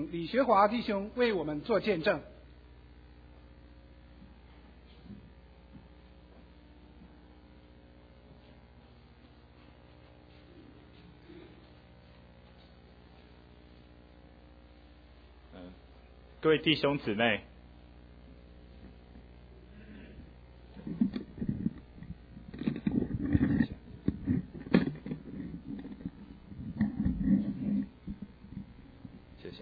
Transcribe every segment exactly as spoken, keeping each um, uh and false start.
请李学华弟兄为我们做见证。 各位弟兄姊妹，谢谢。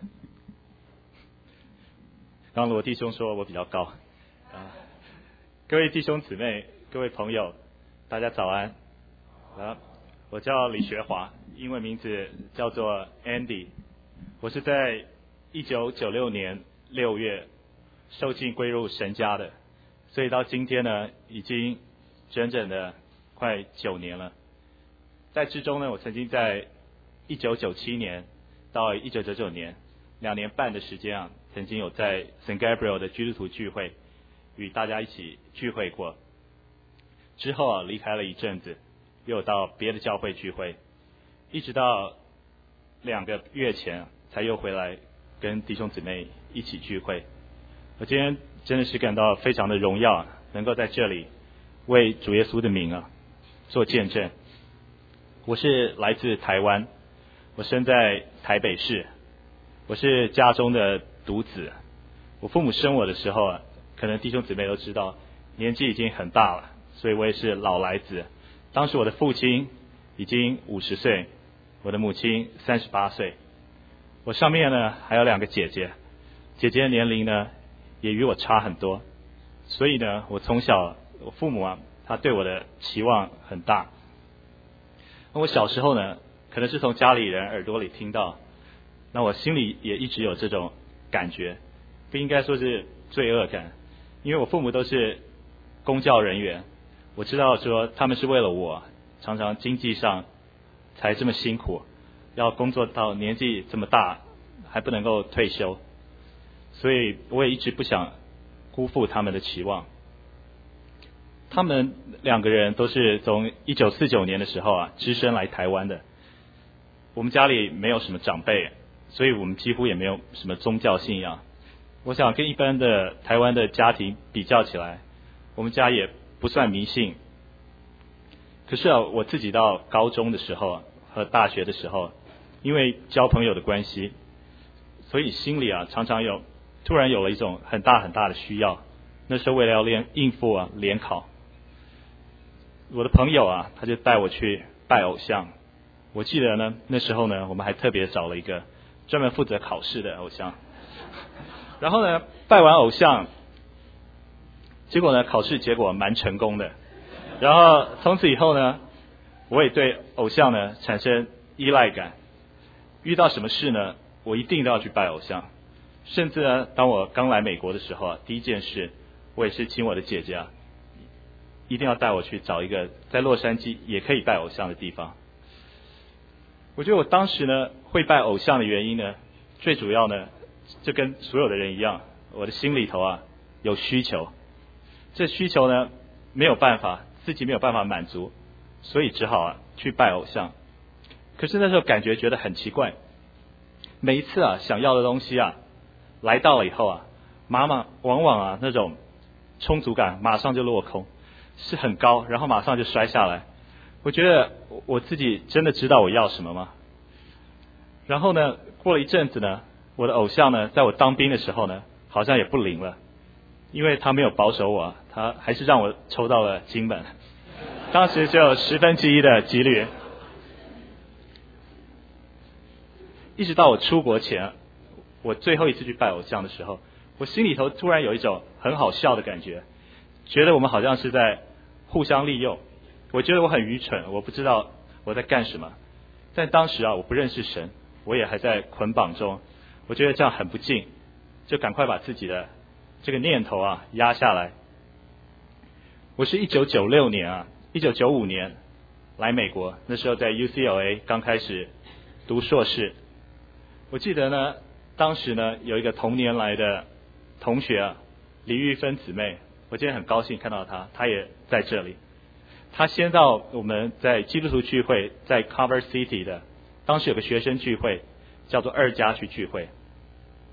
刚罗弟兄说我比较高啊，各位弟兄姊妹，各位朋友，大家早安啊！我叫李学华，英文名字叫做 Andy， 我是在一九九六年六月受浸归入神家的，所以到今天呢，已经整整的快九年了。在之中呢，我曾经在一九九七年到一九九九年两年半的时间啊，曾经有在 Saint Gabriel 的基督徒聚会与大家一起聚会过。之后啊，离开了一阵子，又有到别的教会聚会，一直到两个月前才又回来跟弟兄姊妹一起聚会。我今天真的是感到非常的荣耀，能够在这里为主耶稣的名啊做见证。我是来自台湾，我生在台北市，我是家中的独子。我父母生我的时候啊，可能弟兄姊妹都知道，年纪已经很大了，所以我也是老来子。当时我的父亲已经五十岁，我的母亲三十八岁。我上面呢还有两个姐姐，姐姐的年龄呢也与我差很多，所以呢我从小我父母啊他对我的期望很大。那我小时候呢可能是从家里人耳朵里听到，那我心里也一直有这种感觉，不应该说是罪恶感，因为我父母都是公教人员，我知道说他们是为了我常常经济上才这么辛苦，要工作到年纪这么大还不能够退休，所以我也一直不想辜负他们的期望。他们两个人都是从一九四九年的时候啊只身来台湾的。我们家里没有什么长辈，所以我们几乎也没有什么宗教信仰。我想跟一般的台湾的家庭比较起来，我们家也不算迷信。可是啊，我自己到高中的时候和大学的时候，因为交朋友的关系，所以心里啊常常有突然有了一种很大很大的需要。那时候为了要练应付啊联考，我的朋友啊他就带我去拜偶像。我记得呢那时候呢我们还特别找了一个专门负责考试的偶像，然后呢拜完偶像，结果呢考试结果蛮成功的，然后从此以后呢我也对偶像呢产生依赖感，遇到什么事呢我一定都要去拜偶像。甚至呢当我刚来美国的时候啊，第一件事我也是请我的姐姐啊一定要带我去找一个在洛杉矶也可以拜偶像的地方。我觉得我当时呢会拜偶像的原因呢，最主要呢就跟所有的人一样，我的心里头啊有需求，这需求呢没有办法自己没有办法满足，所以只好啊去拜偶像。可是那时候感觉觉得很奇怪，每一次啊想要的东西啊来到了以后啊，妈妈往往啊那种充足感马上就落空，是很高，然后马上就摔下来。我觉得我自己真的知道我要什么吗？然后呢过了一阵子呢，我的偶像呢在我当兵的时候呢好像也不灵了，因为他没有保守我，他还是让我抽到了金门，当时只有十分之一的几率。一直到我出国前，我最后一次去拜偶像的时候，我心里头突然有一种很好笑的感觉，觉得我们好像是在互相利用。我觉得我很愚蠢，我不知道我在干什么。但当时啊我不认识神，我也还在捆绑中，我觉得这样很不敬，就赶快把自己的这个念头啊压下来。我是一九九六年啊一九九五年来美国，那时候在 U C L A 刚开始读硕士。我记得呢当时呢有一个同年来的同学啊李玉芬姊妹，我今天很高兴看到她，她也在这里。她先到我们在基督徒聚会在 Cover City 的，当时有个学生聚会叫做二家去聚会。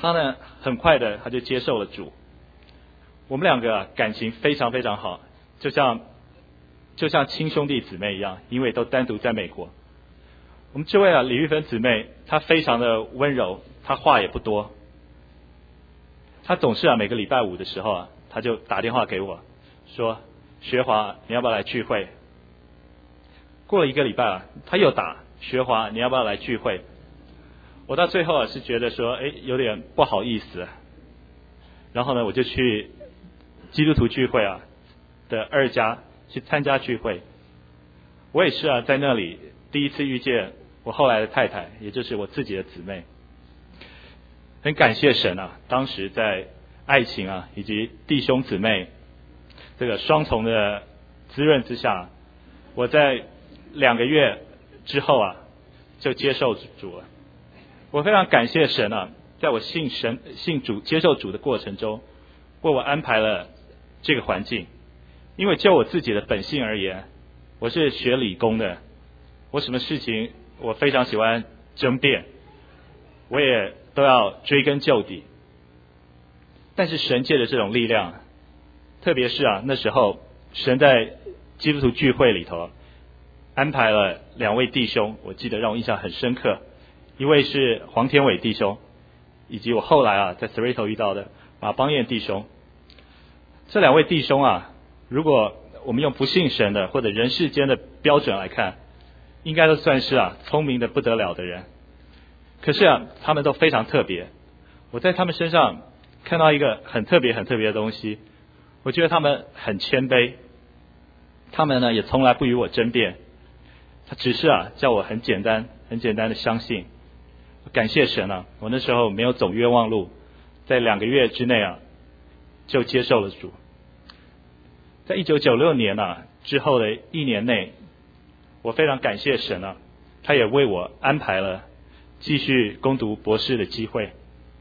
他呢很快的他就接受了主。我们两个、啊、感情非常非常好，就像就像亲兄弟姊妹一样，因为都单独在美国。我们这位啊李玉芬姊妹，她非常的温柔，她话也不多，她总是啊每个礼拜五的时候啊，她就打电话给我说，学华你要不要来聚会。过了一个礼拜啊，她又打，学华你要不要来聚会。我到最后啊是觉得说，哎，有点不好意思，然后呢我就去基督徒聚会啊的二家去参加聚会。我也是啊在那里第一次遇见我后来的太太，也就是我自己的姊妹。很感谢神啊，当时在爱情啊以及弟兄姊妹这个双重的滋润之下，我在两个月之后啊就接受主了。我非常感谢神啊，在我信神信主接受主的过程中，为我安排了这个环境。因为就我自己的本性而言，我是学理工的，我什么事情我非常喜欢争辩，我也都要追根究底。但是神借着这种力量，特别是啊那时候神在基督徒聚会里头安排了两位弟兄，我记得让我印象很深刻。一位是黄天伟弟兄，以及我后来啊在 Cerritos 遇到的马邦彦弟兄。这两位弟兄啊，如果我们用不信神的或者人世间的标准来看，应该都算是啊聪明的不得了的人。可是啊他们都非常特别，我在他们身上看到一个很特别很特别的东西。我觉得他们很谦卑，他们呢也从来不与我争辩，他只是啊叫我很简单很简单的相信。感谢神啊，我那时候没有走冤枉路，在两个月之内啊就接受了主。在一九九六年啊之后的一年内，我非常感谢神啊，他也为我安排了继续攻读博士的机会。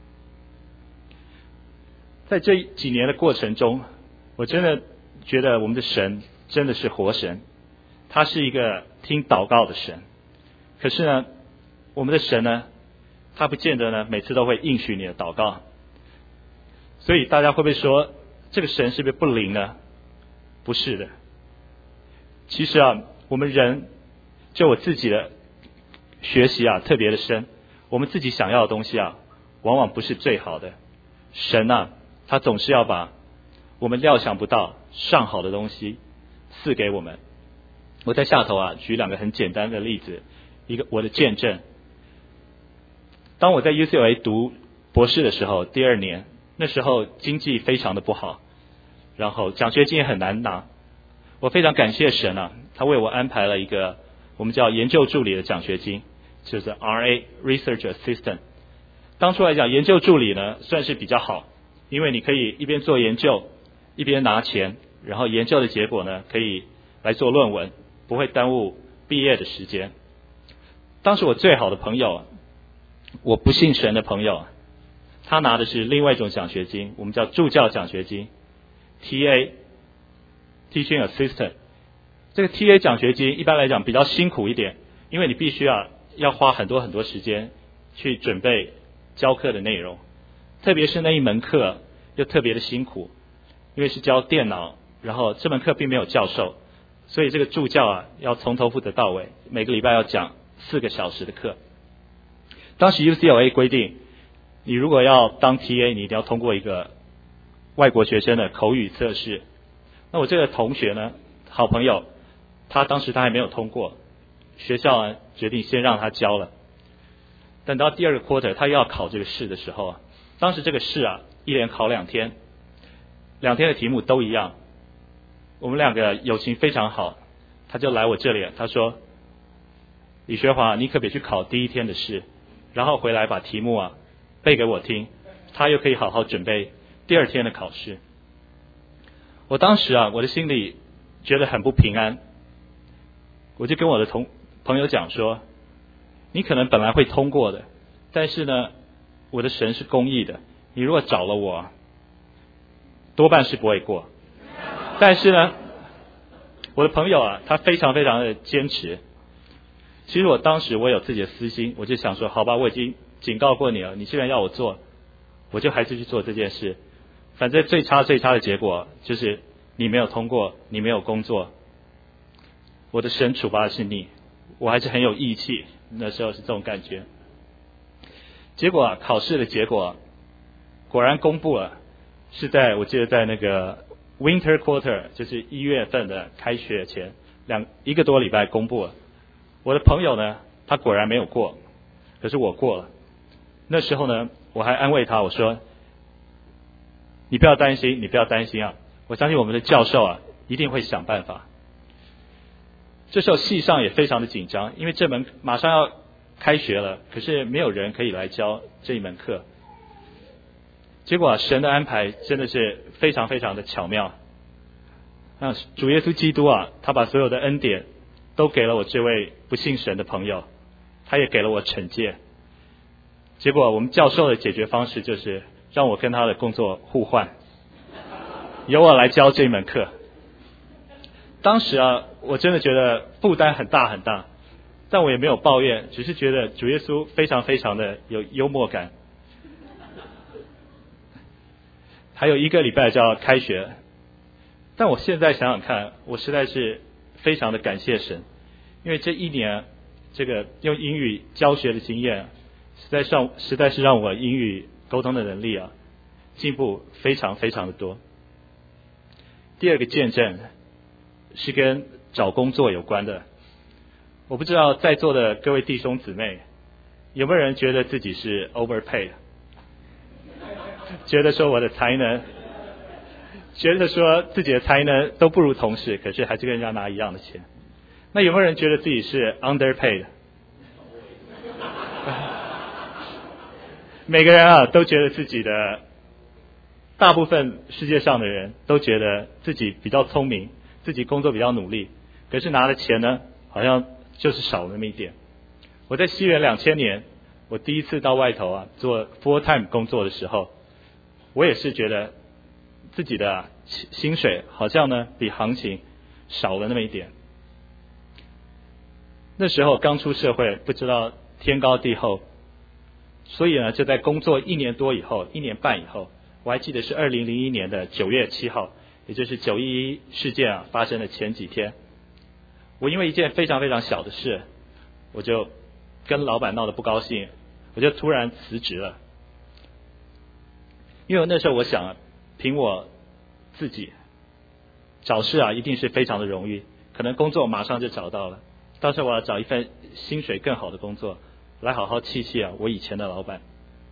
在这几年的过程中，我真的觉得我们的神真的是活神，他是一个听祷告的神。可是呢，我们的神呢，他不见得呢每次都会应许你的祷告。所以大家会不会说，这个神是不是不灵呢？不是的。其实啊，我们人就我自己的学习啊特别的深，我们自己想要的东西啊往往不是最好的。神啊，他总是要把我们料想不到上好的东西赐给我们。我在下头啊举两个很简单的例子，一个我的见证。当我在 U C L A 读博士的时候，第二年，那时候经济非常的不好，然后奖学金也很难拿。我非常感谢神啊，他为我安排了一个我们叫研究助理的奖学金，就是 R A Research Assistant。 当初来讲，研究助理呢算是比较好，因为你可以一边做研究一边拿钱，然后研究的结果呢可以来做论文，不会耽误毕业的时间。当时我最好的朋友，我不信神的朋友，他拿的是另外一种奖学金，我们叫助教奖学金 T A Teaching Assistant。 这个 T A 奖学金一般来讲比较辛苦一点，因为你必须要要花很多很多时间去准备教课的内容，特别是那一门课又特别的辛苦，因为是教电脑，然后这门课并没有教授，所以这个助教啊要从头负责到尾，每个礼拜要讲四个小时的课。当时 U C L A 规定，你如果要当 T A， 你一定要通过一个外国学生的口语测试。那我这个同学呢，好朋友，他当时他还没有通过，学校呢决定先让他教了。等到第二个 quarter 他又要考这个试的时候啊，当时这个试啊一连考两天，两天的题目都一样。我们两个友情非常好，他就来我这里，他说，李学华，你可别去考第一天的试，然后回来把题目啊背给我听，他又可以好好准备第二天的考试。我当时啊我的心里觉得很不平安，我就跟我的同朋友讲说，你可能本来会通过的，但是呢我的神是公义的，你如果找了我，多半是不会过。但是呢我的朋友啊他非常非常的坚持。其实我当时我有自己的私心，我就想说，好吧，我已经警告过你了，你既然要我做， 我就还是去做这件事。反正最差最差的结果就是你没有通过，你没有工作，我的神处罚的是你，我还是很有义气，那时候是这种感觉。结果啊，考试的结果果然公布了，是在我记得在那个 winter quarter， 就是一月份的开学前两一个多礼拜公布了。我的朋友呢，他果然没有过，可是我过了。那时候呢，我还安慰他，我说你不要担心，你不要担心啊，我相信我们的教授啊一定会想办法。这时候系上也非常的紧张，因为这门马上要开学了，可是没有人可以来教这一门课。结果啊，神的安排真的是非常非常的巧妙。那主耶稣基督啊，他把所有的恩典都给了我这位不信神的朋友，他也给了我惩戒。结果我们教授的解决方式就是让我跟他的工作互换，由我来教这一门课。当时啊，我真的觉得负担很大很大，但我也没有抱怨，只是觉得主耶稣非常非常的有幽默感。还有一个礼拜就要开学，但我现在想想看，我实在是非常的感谢神，因为这一年这个用英语教学的经验，实在上实在是让我英语沟通的能力啊进步非常非常的多。第二个见证是跟找工作有关的。我不知道在座的各位弟兄姊妹有没有人觉得自己是 overpaid， 觉得说我的才能觉得说自己的才能都不如同事，可是还是跟人家拿一样的钱。那有没有人觉得自己是 underpaid？ 每个人啊都觉得自己的，大部分世界上的人都觉得自己比较聪明，自己工作比较努力，可是拿的钱呢好像就是少了那么一点。我在西元两千年我第一次到外头啊做 full time 工作的时候，我也是觉得自己的、啊、薪水好像呢比行情少了那么一点。那时候刚出社会，不知道天高地厚，所以呢就在工作一年多以后，一年半以后，我还记得是二零零一年的九月七号，也就是九一一事件啊发生的前几天，我因为一件非常非常小的事，我就跟老板闹得不高兴，我就突然辞职了。因为那时候我想，凭我自己找事啊一定是非常的容易，可能工作马上就找到了，到时候我要找一份薪水更好的工作来好好气气啊我以前的老板。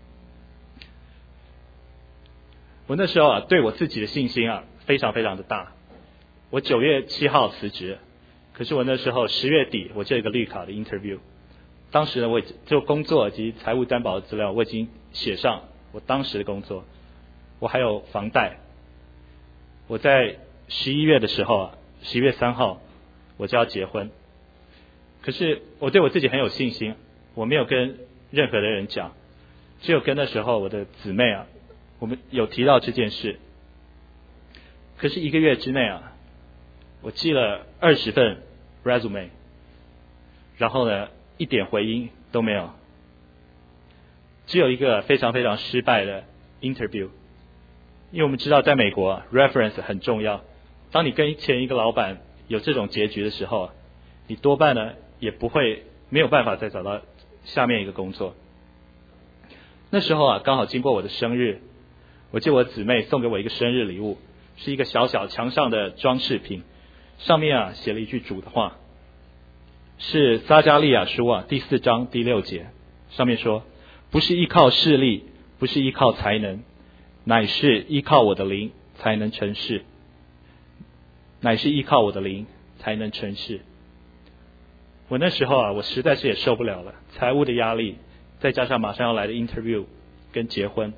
我那时候啊对我自己的信心啊非常非常的大。我九月七号辞职，可是我那时候十月底我就有一个绿卡的 interview， 当时呢我就工作及财务担保的资料我已经写上我当时的工作，我还有房贷。我在十一月的时候啊，十一月三号我就要结婚。可是我对我自己很有信心，我没有跟任何的人讲，只有跟那时候我的姊妹啊，我们有提到这件事。可是一个月之内啊，我寄了二十份 resume， 然后呢一点回音都没有，只有一个非常非常失败的 interview。因为我们知道在美国 reference 很重要，当你跟前一个老板有这种结局的时候，你多半呢也不会没有办法再找到下面一个工作。那时候啊刚好经过我的生日，我记得我姊妹送给我一个生日礼物，是一个小小墙上的装饰品，上面啊写了一句主的话，是撒迦利亚书啊第四章第六节，上面说，不是依靠势力，不是依靠才能，乃是依靠我的灵才能成事，乃是依靠我的灵才能成事。我那时候啊我实在是也受不了了，财务的压力再加上马上要来的 interview 跟结婚，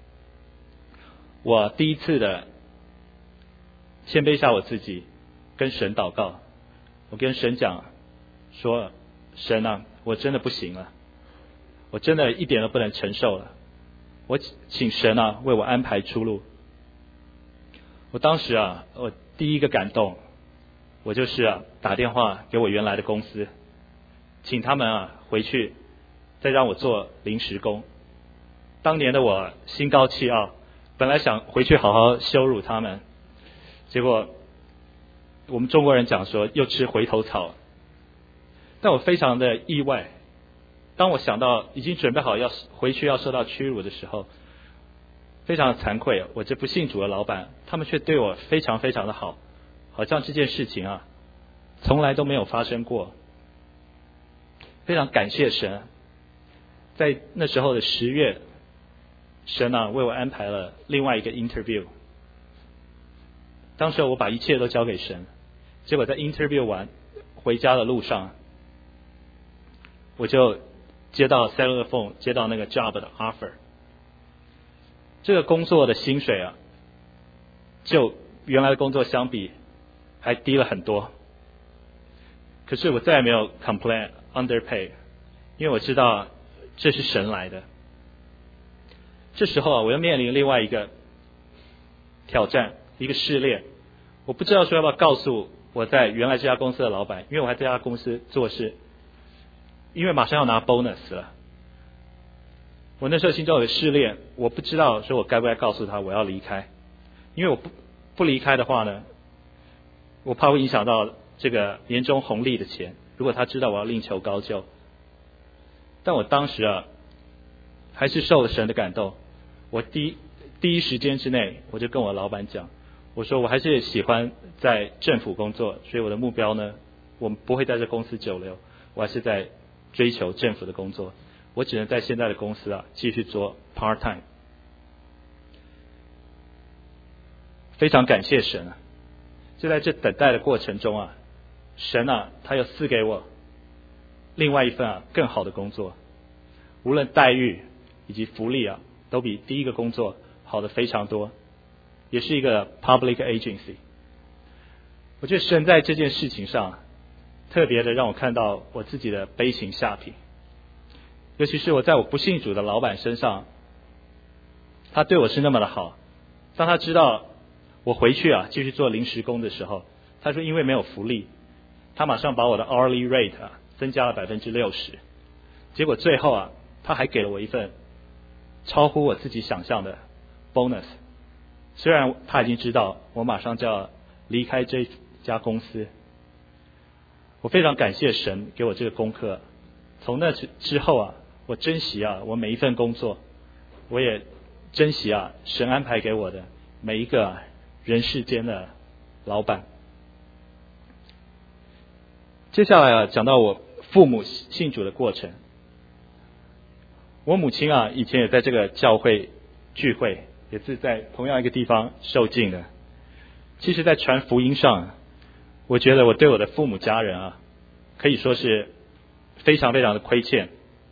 我第一次的谦卑下我自己，跟神祷告。我跟神讲说，神啊我真的不行了，我真的一点都不能承受了，我请神啊为我安排出路。我当时啊我第一个感动，我就是啊打电话给我原来的公司，请他们啊回去再让我做临时工， 当年的我心高气傲，本来想回去好好羞辱他们，结果我们中国人讲说又吃回头草。但我非常的意外，当我想到已经准备好要回去要受到屈辱的时候，非常的惭愧，我这不信主的老板，他们却对我非常非常的好，好像这件事情啊从来都没有发生过。非常感谢神，在那时候的十月，神啊为我安排了另外一个 interview。 当时我把一切都交给神，结果在 interview 完回家的路上，我就接到 cellular phone， 接到那个 job 的 offer。 这个工作的薪水啊就原来的工作相比还低了很多，可是我再也没有 complain underpay， 因为我知道这是神来的。这时候啊我又面临另外一个挑战，一个试炼。我不知道说要不要告诉我在原来这家公司的老板，因为我还在这家公司做事，因为马上要拿 bonus 了。我那时候心中有个试炼，我不知道说我该不该告诉他我要离开，因为我不不离开的话呢，我怕会影响到这个年终红利的钱，如果他知道我要另求高就。但我当时啊还是受了神的感动，我第一第一时间之内我就跟我老板讲，我说我还是喜欢在政府工作，所以我的目标呢，我们不会在这公司久留，我还是在追求政府的工作，我只能在现在的公司啊继续做 part time。 非常感谢神啊，就在这等待的过程中啊，神啊他又赐给我另外一份啊更好的工作，无论待遇以及福利啊都比第一个工作好的非常多，也是一个 public agency。 我觉得神在这件事情上特别的让我看到我自己的悲情下品，尤其是我在我不信主的老板身上，他对我是那么的好。当他知道我回去啊继续做临时工的时候，他说因为没有福利，他马上把我的 hourly rate 啊增加了百分之六十。结果最后啊他还给了我一份超乎我自己想象的 bonus。 虽然他已经知道我马上就要离开这家公司，我非常感谢神给我这个功课。从那之后啊，我珍惜啊我每一份工作，我也珍惜啊神安排给我的每一个、啊、人世间的老板。接下来啊讲到我父母信主的过程。我母亲啊以前也在这个教会聚会，也是在同样一个地方受浸的。其实在传福音上，我觉得我对我的父母家人啊可以说是非常非常的亏欠。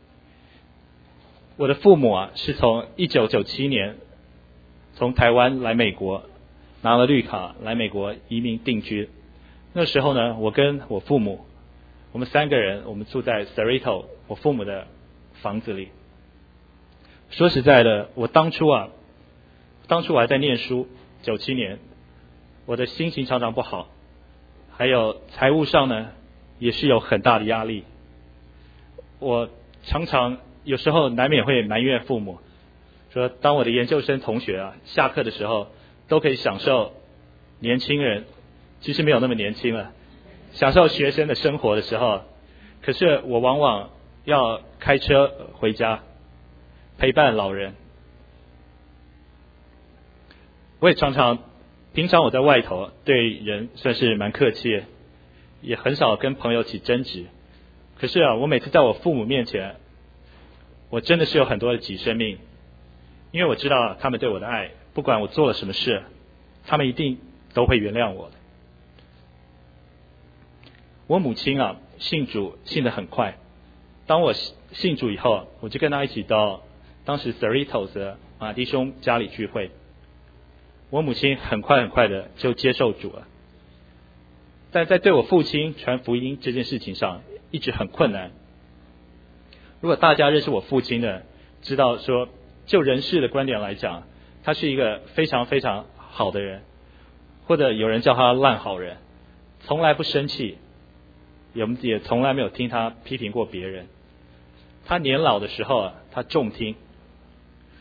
我的父母啊是从一九九七年从台湾来美国，拿了绿卡来美国移民定居。那时候呢，我跟我父母，我们三个人，我们住在 Cerritos 我父母的房子里。说实在的，我当初啊当初我还在念书，九七年，我的心情常常不好，还有财务上呢也是有很大的压力。我常常有时候难免会埋怨父母，说当我的研究生同学啊下课的时候都可以享受年轻人，其实没有那么年轻了，享受学生的生活的时候，可是我往往要开车回家陪伴老人。我也常常平常我在外头对人算是蛮客气，也很少跟朋友起争执。可是啊，我每次在我父母面前，我真的是有很多的己生命，因为我知道他们对我的爱，不管我做了什么事，他们一定都会原谅我的。我母亲啊信主信得很快，当我信主以后，我就跟他一起到当时 Cerritos 的马弟兄家里聚会。我母亲很快很快的就接受主了，但在对我父亲传福音这件事情上一直很困难。如果大家认识我父亲的，知道说就人事的观点来讲，他是一个非常非常好的人，或者有人叫他烂好人，从来不生气，也也从来没有听他批评过别人。他年老的时候啊，他重听，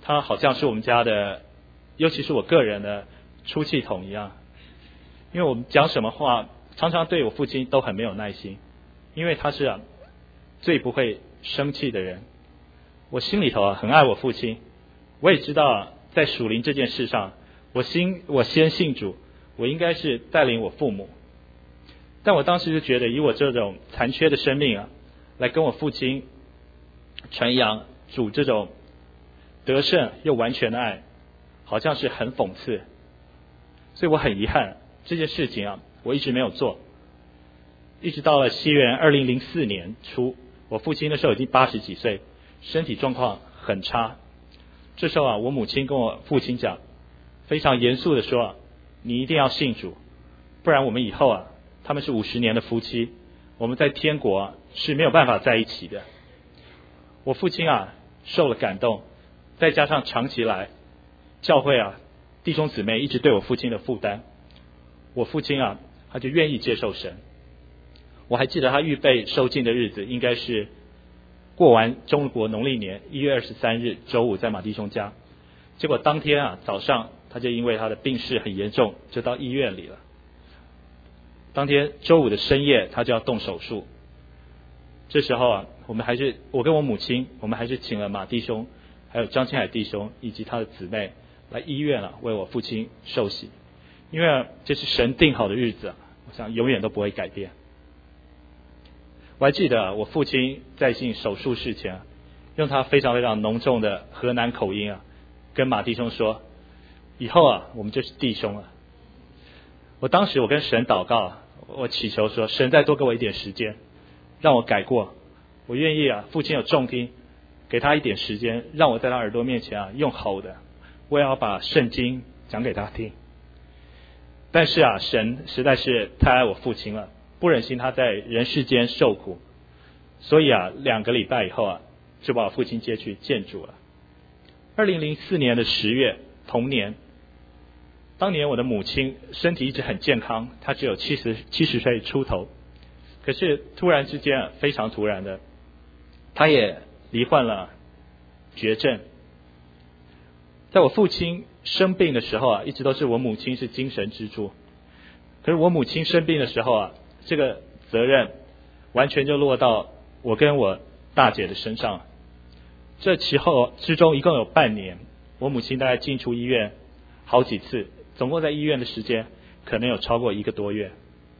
他好像是我们家的，尤其是我个人的出气筒一样。因为我们讲什么话，常常对我父亲都很没有耐心，因为他是啊最不会生气的人。我心里头啊很爱我父亲，我也知道啊在属灵这件事上，我心我先信主，我应该是带领我父母。但我当时就觉得，以我这种残缺的生命啊，来跟我父亲传扬主这种得胜又完全的爱，好像是很讽刺。所以我很遗憾这件事情啊，我一直没有做。一直到了西元二零零四年初，我父亲那时候已经八十几岁，身体状况很差。这时候啊，我母亲跟我父亲讲，非常严肃的说，你一定要信主，不然我们以后啊，他们是五十年的夫妻，我们在天国啊是没有办法在一起的。我父亲啊受了感动，再加上长期来教会啊弟兄姊妹一直对我父亲的负担，我父亲啊他就愿意接受神。我还记得他预备受浸的日子，应该是过完中国农历年一月二十三日周五在马弟兄家。结果当天啊早上，他就因为他的病势很严重，就到医院里了。当天周五的深夜，他就要动手术。这时候啊，我们还是我跟我母亲，我们还是请了马弟兄，还有张清海弟兄以及他的姊妹来医院啊，为我父亲受洗。因为这是神定好的日子啊，我想永远都不会改变。我还记得、啊、我父亲在进手术室前、啊，用他非常非常浓重的河南口音啊，跟马弟兄说：“以后啊，我们就是弟兄了。”我当时我跟神祷告、啊，我祈求说：“神再多给我一点时间，让我改过。我愿意啊，父亲有重听，给他一点时间，让我在他耳朵面前啊用吼的，我也要把圣经讲给他听。”但是啊，神实在是太爱我父亲了，不忍心他在人世间受苦，所以啊，两个礼拜以后啊，就把我父亲接去见主了。二零零四年的十月，同年，当年我的母亲身体一直很健康，她只有七十七十岁出头，可是突然之间、啊、非常突然的，她也罹患了绝症。在我父亲生病的时候啊，一直都是我母亲是精神支柱。可是我母亲生病的时候啊，这个责任完全就落到我跟我大姐的身上。这其后之中一共有半年，我母亲大概进出医院好几次，总共在医院的时间可能有超过一个多月。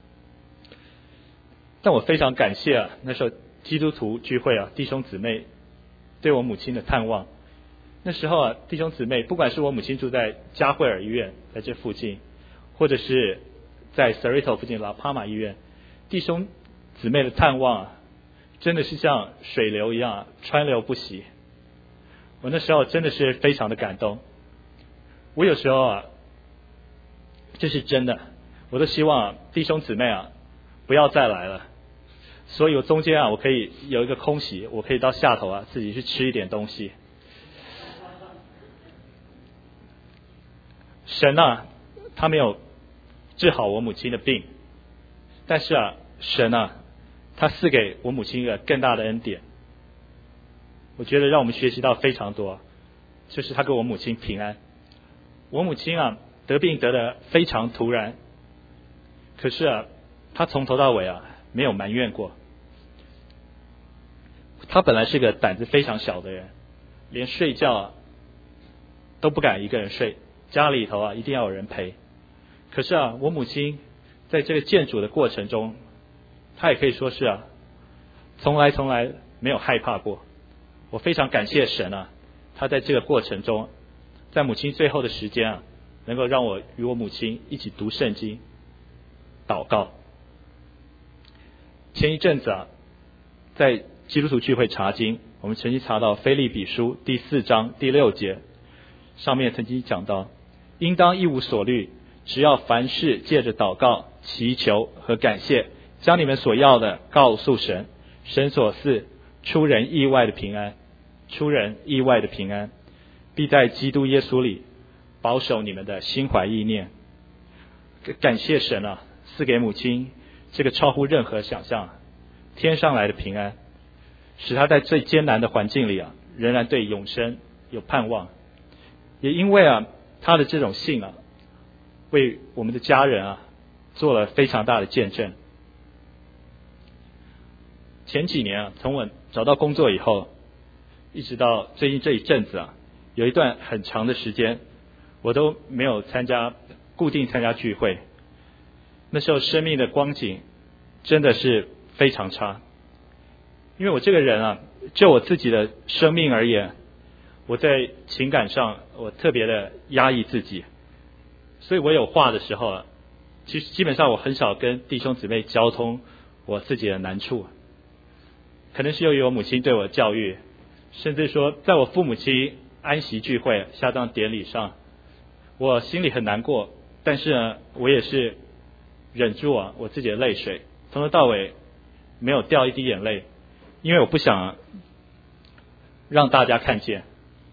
但我非常感谢啊，那时候基督徒聚会啊，弟兄姊妹对我母亲的探望。那时候啊，弟兄姊妹，不管是我母亲住在加惠尔医院，在这附近，或者是在 Cerrito 附近拉帕马医院，弟兄姊妹的探望啊，真的是像水流一样川流不息。我那时候真的是非常的感动。我有时候啊，这是真的，我都希望、啊、弟兄姊妹啊不要再来了。所以我中间啊，我可以有一个空隙，我可以到下头啊自己去吃一点东西。神啊，他没有治好我母亲的病，但是啊，神啊，他赐给我母亲一个更大的恩典。我觉得让我们学习到非常多，就是他给我母亲平安。我母亲啊得病得得非常突然，可是啊，他从头到尾啊没有埋怨过。他本来是个胆子非常小的人，连睡觉啊都不敢一个人睡，家里头啊一定要有人陪。可是啊，我母亲在这个见主的过程中，她也可以说是啊，从来从来没有害怕过。我非常感谢神啊，他在这个过程中，在母亲最后的时间啊，能够让我与我母亲一起读圣经、祷告。前一阵子啊，在基督徒聚会查经，我们曾经查到腓立比书第四章第六节，上面曾经讲到，应当一无所虑，只要凡事借着祷告、祈求和感谢，将你们所要的告诉神，神所赐出人意外的平安，出人意外的平安，必在基督耶稣里保守你们的心怀意念。感谢神啊，赐给母亲这个超乎任何想象天上来的平安，使她在最艰难的环境里啊，仍然对永生有盼望， 也因为啊他的这种信啊，为我们的家人啊做了非常大的见证。前几年啊，从我找到工作以后，一直到最近这一阵子啊，有一段很长的时间，我都没有参加固定参加聚会。那时候生命的光景真的是非常差，因为我这个人啊，就我自己的生命而言，我在情感上我特别的压抑自己，所以我有话的时候啊，其实基本上我很少跟弟兄姊妹交通我自己的难处。可能是由于我母亲对我的教育，甚至说在我父母亲安息聚会下葬典礼上，我心里很难过，但是呢，我也是忍住啊我自己的泪水，从头到尾没有掉一滴眼泪，因为我不想让大家看见。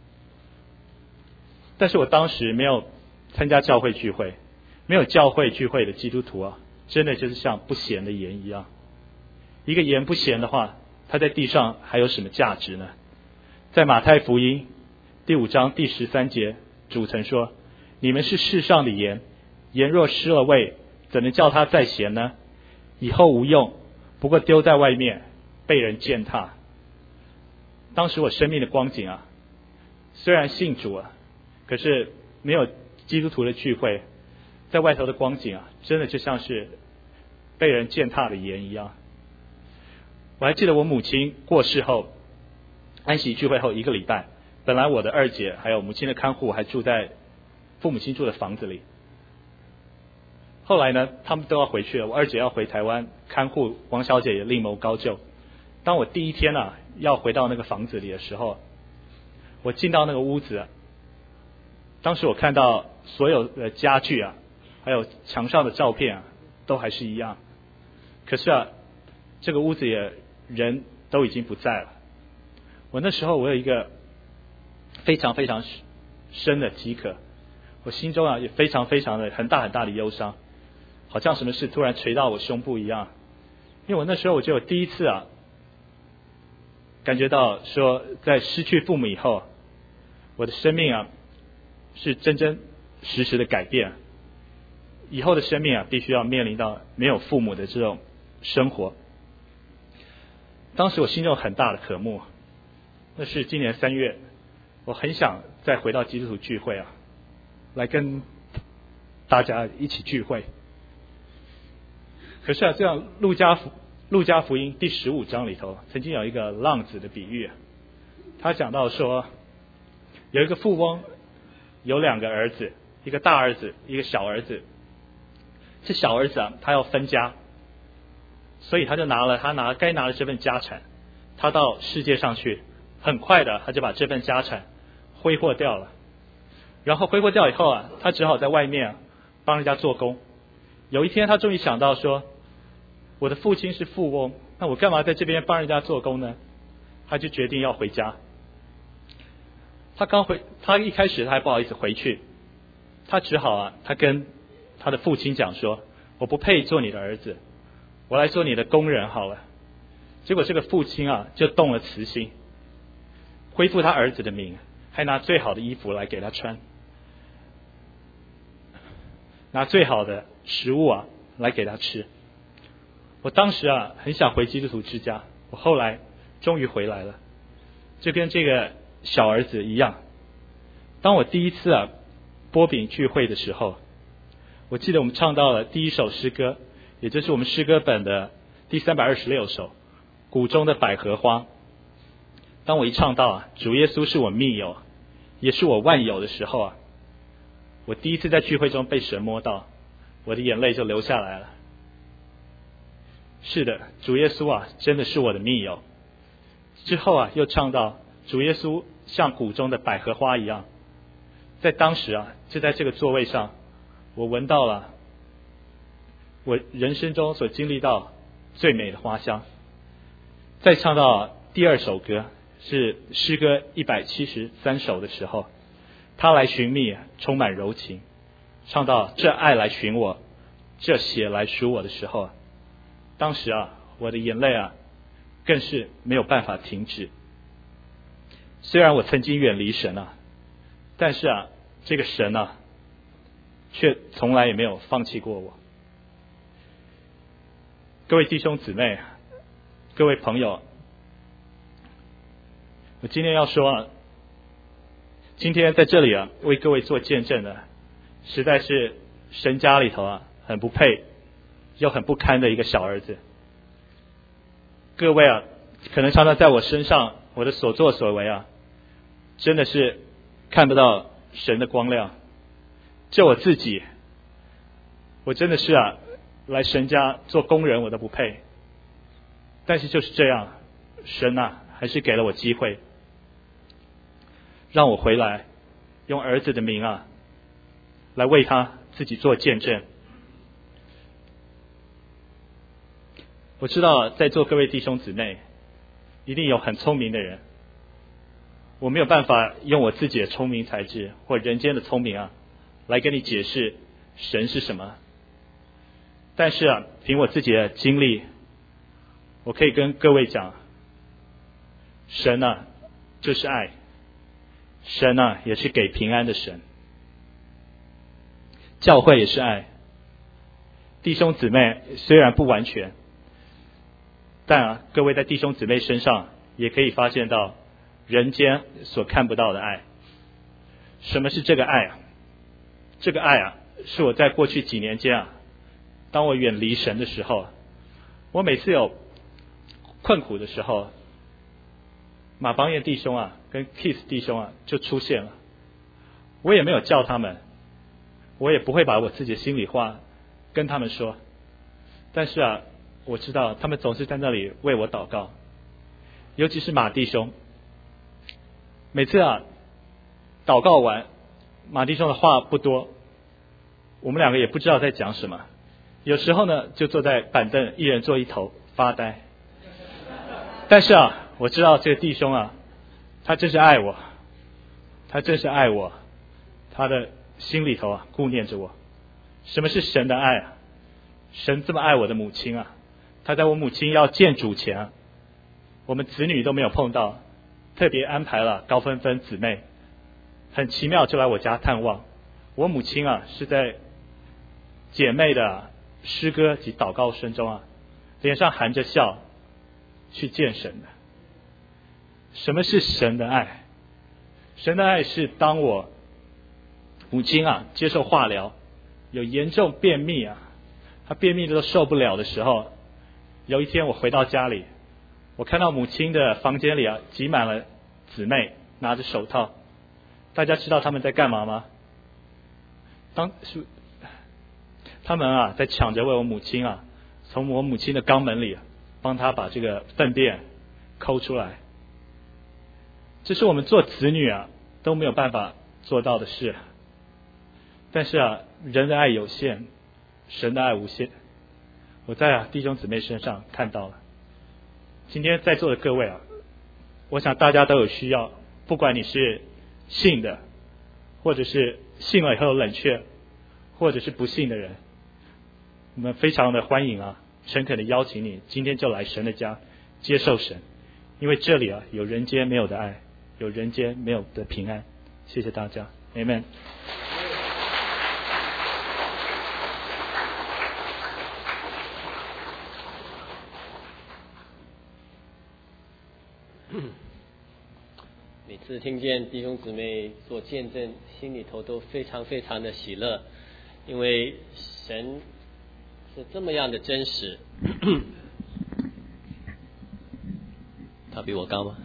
但是我当时没有参加教会聚会，没有教会聚会的基督徒啊，真的就是像不咸的盐一样。一个盐不咸的话，它在地上还有什么价值呢？在马太福音第五章第十三节，主曾说：你们是世上的盐，盐若失了味，怎能叫它再咸呢？以后无用，不过丢在外面，被人践踏。当时我生命的光景啊，虽然信主啊，可是没有基督徒的聚会，在外头的光景啊，真的就像是被人践踏的盐一样。我还记得我母亲过世后，安息聚会后一个礼拜，本来我的二姐还有母亲的看护还住在父母亲住的房子里。后来呢，他们都要回去了，我二姐要回台湾看护，王小姐也另谋高就。当我第一天啊要回到那个房子里的时候，我进到那个屋子啊，当时我看到所有的家具啊，还有墙上的照片啊，都还是一样。可是啊，这个屋子也人都已经不在了。我那时候我有一个非常非常深的饥渴，我心中啊也非常非常的很大很大的忧伤，好像什么事突然垂到我胸部一样。因为我那时候我就有第一次啊感觉到说，在失去父母以后，我的生命啊是真真实实的改变，以后的生命啊必须要面临到没有父母的这种生活。当时我心中有很大的渴慕，那是今年三月，我很想再回到基督徒聚会啊，来跟大家一起聚会。可是啊，这样路加福路加福音第十五章里头曾经有一个浪子的比喻，他讲到说，有一个富翁有两个儿子，一个大儿子，一个小儿子。这小儿子啊，他要分家，所以他就拿了他拿该拿的这份家产，他到世界上去，很快的他就把这份家产挥霍掉了。然后挥霍掉以后啊，他只好在外面、啊、帮人家做工。有一天他终于想到说，我的父亲是富翁，那我干嘛在这边帮人家做工呢？他就决定要回家。他刚回，他一开始他还不好意思回去，他只好啊，他跟他的父亲讲说，我不配做你的儿子，我来做你的工人好了。结果这个父亲啊就动了慈心，恢复他儿子的名，还拿最好的衣服来给他穿，拿最好的食物啊来给他吃。我当时啊很想回基督徒之家，我后来终于回来了，就跟这个小儿子一样。当我第一次啊波饼聚会的时候，我记得我们唱到了第一首诗歌，也就是我们诗歌本的第三百二十六首《谷中的百合花》。当我一唱到啊主耶稣是我密友，也是我万有的时候啊，我第一次在聚会中被神摸到，我的眼泪就流下来了。是的，主耶稣啊真的是我的密友。之后啊又唱到主耶稣像谷中的百合花一样。在当时啊就在这个座位上，我闻到了我人生中所经历到最美的花香。再唱到第二首歌，是诗歌一百七十三首的时候，他来寻觅充满柔情，唱到这爱来寻我，这血来赎我的时候，当时啊我的眼泪啊更是没有办法停止。虽然我曾经远离神啊，但是啊这个神啊，却从来也没有放弃过我。各位弟兄姊妹，各位朋友，我今天要说啊，今天在这里啊，为各位做见证的，实在是神家里头啊，很不配又很不堪的一个小儿子。各位啊，可能常常在我身上，我的所作所为啊，真的是看不到神的光亮。就我自己，我真的是啊，来神家做工人我都不配。但是就是这样，神啊，还是给了我机会，让我回来，用儿子的名啊，来为他自己做见证。我知道在座各位弟兄姊妹，一定有很聪明的人，我没有办法用我自己的聪明才智或人间的聪明啊，来跟你解释神是什么。但是啊，凭我自己的经历，我可以跟各位讲，神啊，就是爱，神啊，也是给平安的神，教会也是爱，弟兄姊妹虽然不完全，但啊，各位在弟兄姊妹身上也可以发现到人间所看不到的爱。什么是这个爱啊？这个爱啊，是我在过去几年间啊，当我远离神的时候，我每次有困苦的时候，马邦彦弟兄啊跟 Kiss 弟兄啊就出现了。我也没有叫他们，我也不会把我自己的心里话跟他们说，但是啊，我知道他们总是在那里为我祷告。尤其是马弟兄，每次啊祷告完，马弟兄的话不多，我们两个也不知道在讲什么，有时候呢就坐在板凳一人坐一头发呆。但是啊，我知道这个弟兄啊，他真是爱我，他真是爱我，他的心里头啊顾念着我。什么是神的爱啊？神这么爱我的母亲啊，他在我母亲要见主前啊，我们子女都没有碰到，特别安排了高芬芬姊妹，很奇妙就来我家探望。我母亲啊是在姐妹的诗歌及祷告声中啊，脸上含着笑去见神的。什么是神的爱？神的爱是当我母亲啊接受化疗，有严重便秘啊，她便秘的都受不了的时候，有一天我回到家里，我看到母亲的房间里啊挤满了姊妹拿着手套。大家知道他们在干嘛吗？当是他们啊在抢着为我母亲啊从我母亲的肛门里、啊、帮她把这个粪便抠出来。这是我们做子女啊都没有办法做到的事。但是啊，人的爱有限，神的爱无限。我在啊弟兄姊妹身上看到了。今天在座的各位啊，我想大家都有需要，不管你是信的，或者是信了以后冷却，或者是不信的人，我们非常的欢迎啊，诚恳的邀请你今天就来神的家接受神，因为这里啊有人间没有的爱，有人间没有的平安。谢谢大家 Amen。 每次听见弟兄姊妹做见证，心里头都非常非常的喜乐，因为神是这么样的真实。他比我高吗？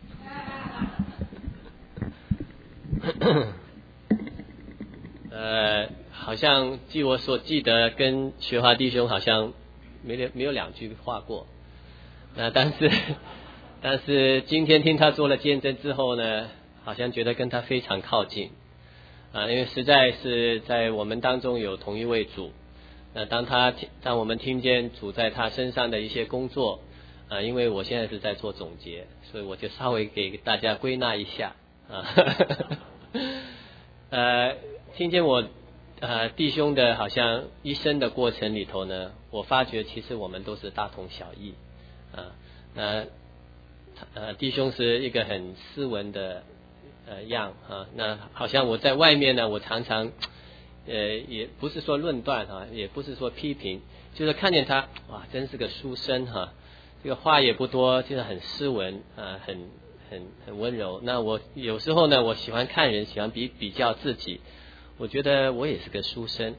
呃，好像据我所记得，跟学华弟兄好像没有没有两句话过。那、呃、但是。但是今天听他做了见证之后呢，好像觉得跟他非常靠近啊，因为实在是在我们当中有同一位主。那当他当我们听见主在他身上的一些工作啊，因为我现在是在做总结，所以我就稍微给大家归纳一下啊。呃，听见我呃弟兄的好像一生的过程里头呢，我发觉其实我们都是大同小异啊。那呃，弟兄是一个很斯文的呃样啊。那好像我在外面呢，我常常呃也不是说论断啊，也不是说批评，就是看见他哇，真是个书生哈、啊，这个话也不多，就是很斯文啊，很很很温柔。那我有时候呢，我喜欢看人，喜欢比比较自己，我觉得我也是个书生。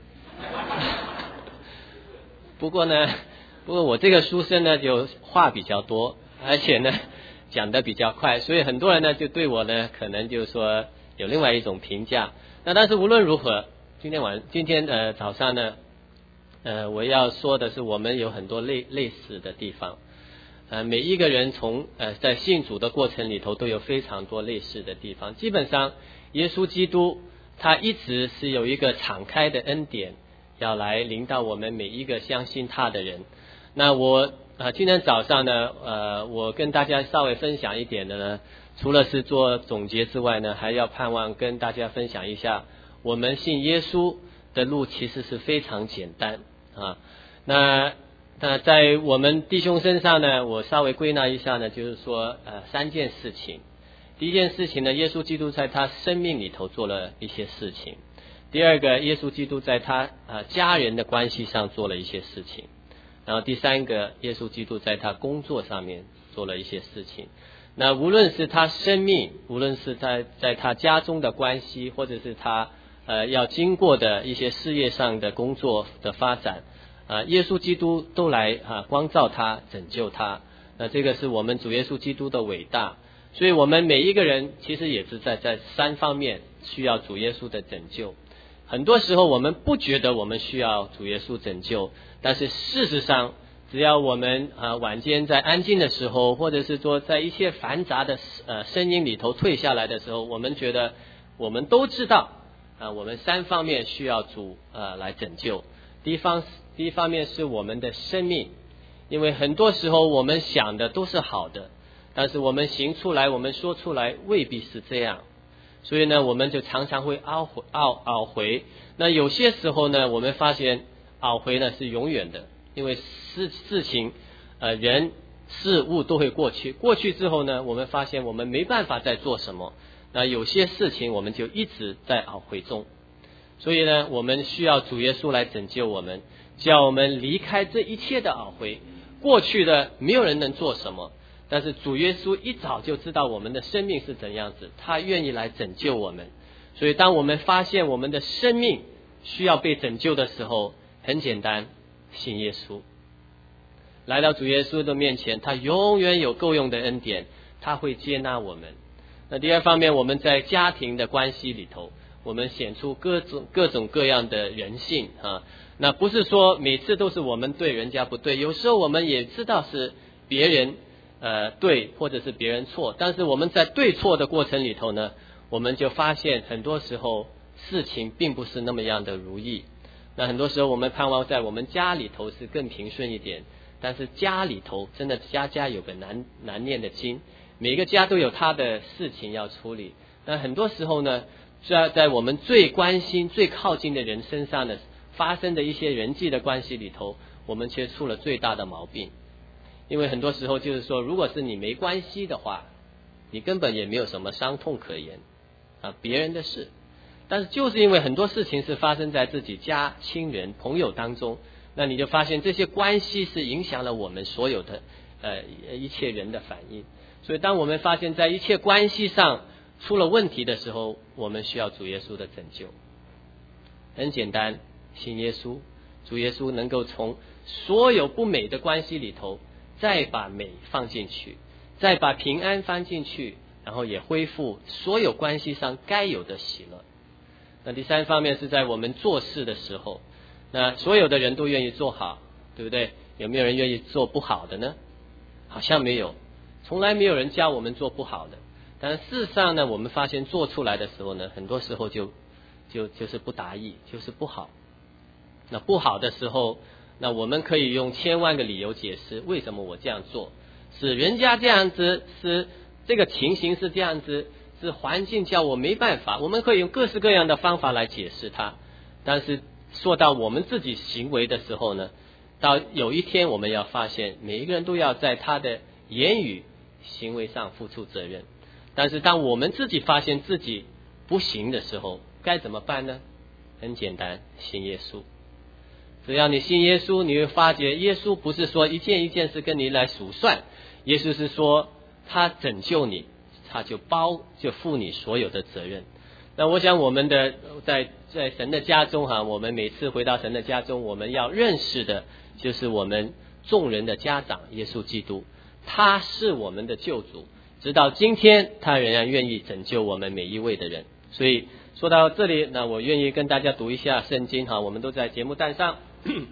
不过呢，不过我这个书生呢，就话比较多，而且呢讲得比较快，所以很多人呢就对我呢可能就是说有另外一种评价。那但是无论如何，今天晚今天呃早上呢，呃我要说的是我们有很多类类似的地方。呃每一个人从呃在信主的过程里头都有非常多类似的地方。基本上耶稣基督他一直是有一个敞开的恩典要来临到我们每一个相信他的人。那我呃今天早上呢呃我跟大家稍微分享一点的呢，除了是做总结之外呢，还要盼望跟大家分享一下我们信耶稣的路其实是非常简单啊。那那在我们弟兄身上呢，我稍微归纳一下呢，就是说呃三件事情。第一件事情呢，耶稣基督在他生命里头做了一些事情。第二个，耶稣基督在他呃家人的关系上做了一些事情。然后第三个，耶稣基督在他工作上面做了一些事情。那无论是他生命，无论是在在他家中的关系，或者是他呃要经过的一些事业上的工作的发展，啊，耶稣基督都来啊光照他，拯救他。那这个是我们主耶稣基督的伟大。所以我们每一个人其实也是在在三方面需要主耶稣的拯救。很多时候我们不觉得我们需要主耶稣拯救，但是事实上只要我们啊晚间在安静的时候，或者是说在一切繁杂的呃声音里头退下来的时候，我们觉得我们都知道啊，我们三方面需要主呃来拯救。第一方第一方面是我们的生命，因为很多时候我们想的都是好的，但是我们行出来，我们说出来未必是这样。所以呢，我们就常常会懊悔懊懊悔。那有些时候呢，我们发现懊悔呢是永远的，因为事事情呃人事物都会过去，过去之后呢，我们发现我们没办法再做什么。那有些事情我们就一直在懊悔中。所以呢，我们需要主耶稣来拯救我们，叫我们离开这一切的懊悔。过去的没有人能做什么，但是主耶稣一早就知道我们的生命是怎样子，他愿意来拯救我们。所以当我们发现我们的生命需要被拯救的时候，很简单，信耶稣，来到主耶稣的面前，他永远有够用的恩典，他会接纳我们。那第二方面，我们在家庭的关系里头，我们显出各种各种各样的人性啊。那不是说每次都是我们对人家不对，有时候我们也知道是别人呃对，或者是别人错，但是我们在对错的过程里头呢，我们就发现很多时候事情并不是那么样的如意。那很多时候我们盼望在我们家里头是更平顺一点，但是家里头真的家家有个难难念的经，每个家都有他的事情要处理。那很多时候呢，在在我们最关心最靠近的人身上呢发生的一些人际的关系里头，我们却出了最大的毛病。因为很多时候就是说，如果是你没关系的话，你根本也没有什么伤痛可言啊，别人的事。但是就是因为很多事情是发生在自己家亲人朋友当中，那你就发现这些关系是影响了我们所有的呃一切人的反应。所以当我们发现在一切关系上出了问题的时候，我们需要主耶稣的拯救。很简单，信耶稣，主耶稣能够从所有不美的关系里头再把美放进去，再把平安放进去，然后也恢复所有关系上该有的喜乐。那第三方面是在我们做事的时候，那所有的人都愿意做好，对不对？有没有人愿意做不好的呢？好像没有，从来没有人教我们做不好的。但事实上呢，我们发现做出来的时候呢，很多时候就就就是不达意，就是不好。那不好的时候，那我们可以用千万个理由解释为什么我这样做，是人家这样子，是这个情形是这样子，是环境叫我没办法，我们可以用各式各样的方法来解释它。但是说到我们自己行为的时候呢，到有一天我们要发现，每一个人都要在他的言语行为上付出责任。 但是当我们自己发现自己不行的时候，该怎么办呢？很简单，信耶稣。只要你信耶稣，你会发觉耶稣不是说一件一件事跟你来数算，耶稣是说他拯救你，他就包就负你所有的责任。那我想我们的在在神的家中哈，我们每次回到神的家中，我们要认识的就是我们众人的家长耶稣基督，他是我们的救主，直到今天他仍然愿意拯救我们每一位的人。所以说到这里，那我愿意跟大家读一下圣经哈，我们都在节目单上。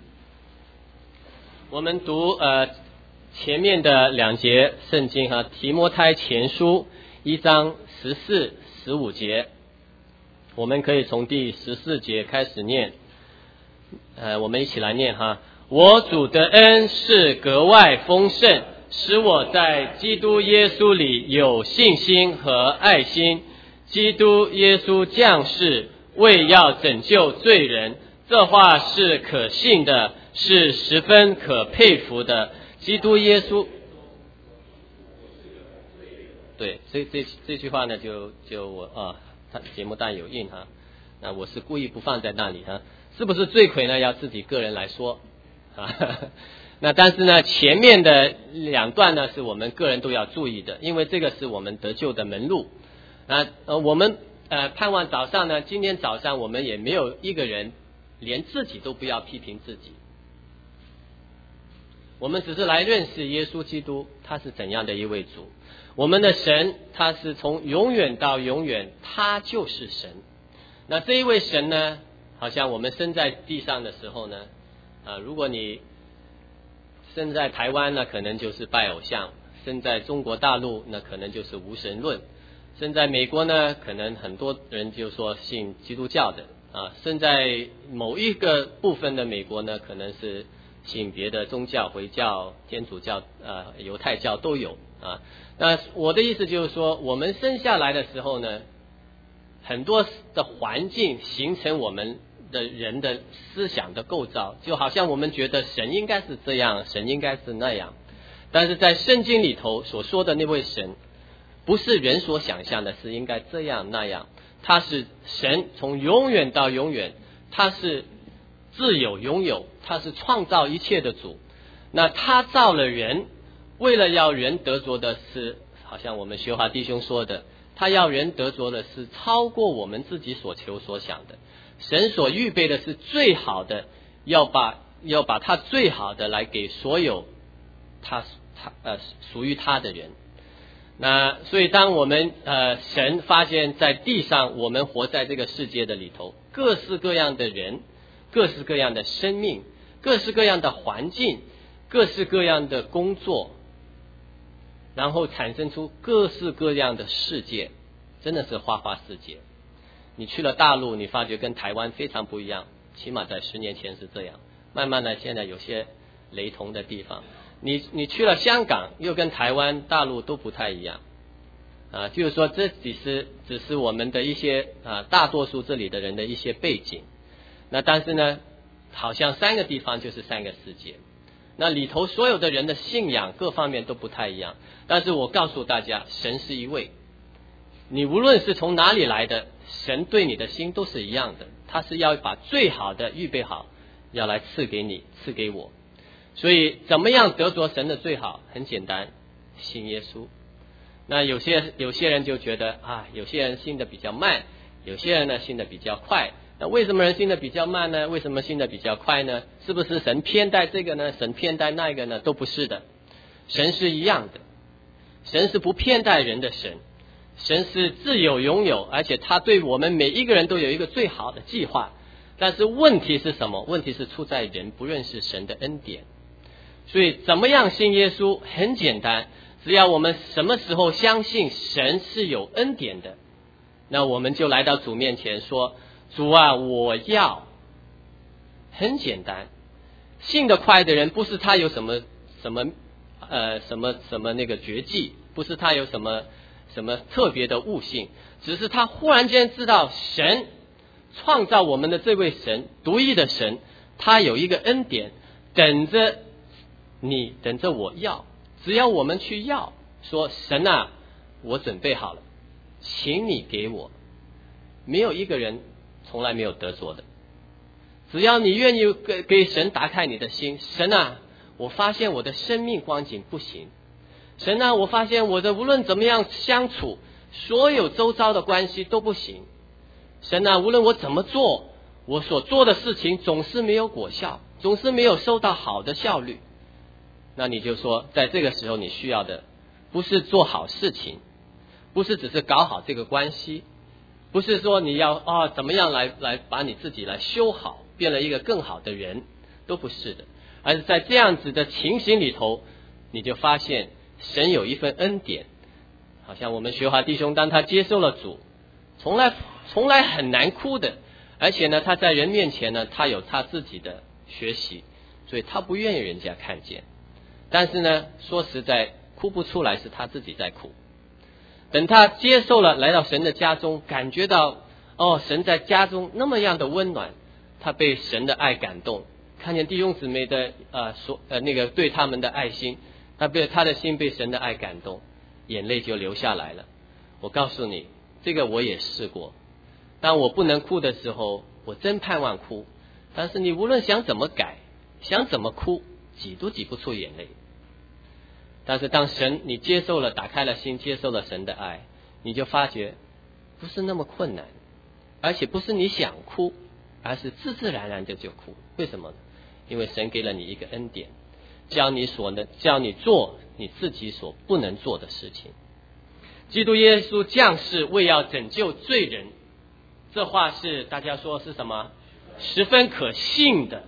我们读呃前面的两节圣经哈，提摩太前书一章十四、十五节，我们可以从第十四节开始念，呃，我们一起来念哈。我主的恩是格外丰盛，使我在基督耶稣里有信心和爱心。基督耶稣降世，为要拯救罪人，这话是可信的，是十分可佩服的。基督耶稣，对，这这这句话呢，就就我啊，他节目单有印哈，那我是故意不放在那里哈，是不是罪魁呢？要自己个人来说啊。那但是呢，前面的两段呢，是我们个人都要注意的，因为这个是我们得救的门路。那呃，我们呃盼望早上呢，今天早上我们也没有一个人连自己都不要批评自己，我们只是来认识耶稣基督，他是怎样的一位主。我们的神，他是从永远到永远，他就是神。那这一位神呢，好像我们生在地上的时候呢，啊、呃，如果你生在台湾呢，可能就是拜偶像；生在中国大陆，那可能就是无神论。生在美国呢，可能很多人就说信基督教的啊；生在某一个部分的美国呢，可能是信别的宗教，回教、天主教、呃犹太教都有啊。那我的意思就是说，我们生下来的时候呢，很多的环境形成我们的人的思想的构造，就好像我们觉得神应该是这样，神应该是那样，但是在圣经里头所说的那位神，不是人所想象的是应该这样那样，他是神，从永远到永远，他是自有拥有，他是创造一切的主。那他造了人，为了要人得着的是，好像我们学华弟兄说的，他要人得着的是超过我们自己所求所想的。神所预备的是最好的，要把要把他最好的来给所有他他呃属于他的人。那所以当我们呃神发现在地上，我们活在这个世界的里头，各式各样的人，各式各样的生命，各式各样的环境，各式各样的工作，然后产生出各式各样的世界，真的是花花世界。你去了大陆，你发觉跟台湾非常不一样，起码在十年前是这样，慢慢的现在有些雷同的地方。你你去了香港，又跟台湾、大陆都不太一样啊，就是说这只是只是我们的一些啊大多数这里的人的一些背景。那但是呢，好像三个地方就是三个世界，那里头所有的人的信仰各方面都不太一样。但是我告诉大家，神是一位，你无论是从哪里来的，神对你的心都是一样的，他是要把最好的预备好，要来赐给你，赐给我。所以怎么样得着神的最好？很简单，信耶稣。那有些有些人就觉得啊，有些人信的比较慢，有些人呢信的比较快。那为什么人信的比较慢呢？为什么信的比较快呢？是不是神偏待这个呢？神偏待那个呢？都不是的，神是一样的，神是不偏待人的神，神是自有拥有，而且他对我们每一个人都有一个最好的计划。但是问题是什么？问题是出在人不认识神的恩典。所以怎么样信耶稣？很简单，只要我们什么时候相信神是有恩典的，那我们就来到主面前说，主啊，我要。很简单，信得快的人不是他有什么什么呃什么什么那个绝技，不是他有什么什么特别的悟性，只是他忽然间知道神创造我们的这位神，独一的神，他有一个恩典等着你，等着我要。只要我们去要，说神啊，我准备好了， 请你给我。没有一个人从来没有得着的，只要你愿意给给神打开你的心，神啊，我发现我的生命光景不行，神啊，我发现我的无论怎么样相处，所有周遭的关系都不行，神啊，无论我怎么做，我所做的事情总是没有果效，总是没有收到好的效率。那你就说，在这个时候你需要的不是做好事情，不是只是搞好这个关系，不是说你要啊、哦、怎么样来来把你自己来修好，变了一个更好的人，都不是的，而是在这样子的情形里头，你就发现神有一份恩典。好像我们学华弟兄，当他接受了主，从来从来很难哭的，而且呢，他在人面前呢，他有他自己的学习，所以他不愿意人家看见。但是呢，说实在，哭不出来是他自己在哭。等他接受了，来到神的家中，感觉到哦，神在家中那么样的温暖，他被神的爱感动，看见弟兄姊妹的呃所呃那个对他们的爱心，他被他的心被神的爱感动，眼泪就流下来了。我告诉你，这个我也试过。当我不能哭的时候，我真盼望哭，但是你无论想怎么改，想怎么哭，挤都挤不出眼泪。但是当神你接受了，打开了心，接受了神的爱，你就发觉不是那么困难，而且不是你想哭，而是自自然然的就哭。为什么呢？因为神给了你一个恩典，教你所能，教你做你自己所不能做的事情。基督耶稣降世为要拯救罪人，这话是大家说是什么？十分可信的，